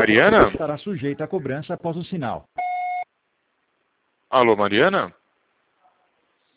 Mariana? Estará sujeita a cobrança após o sinal. Alô, Mariana?